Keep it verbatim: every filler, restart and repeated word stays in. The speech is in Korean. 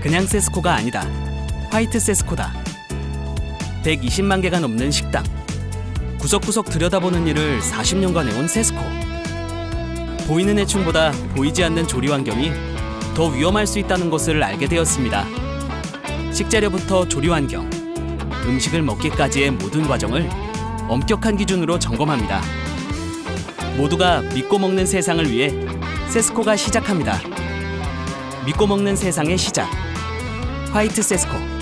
그냥 세스코가 아니다. 화이트 세스코다. 백이십만 개가 넘는 식당. 구석구석 들여다보는 일을 사십 년간 해온 세스코. 보이는 해충보다 보이지 않는 조리 환경이 더 위험할 수 있다는 것을 알게 되었습니다. 식재료부터 조리 환경, 음식을 먹기까지의 모든 과정을 엄격한 기준으로 점검합니다. 모두가 믿고 먹는 세상을 위해 세스코가 시작합니다. 믿고 먹는 세상의 시작. 화이트 세스코.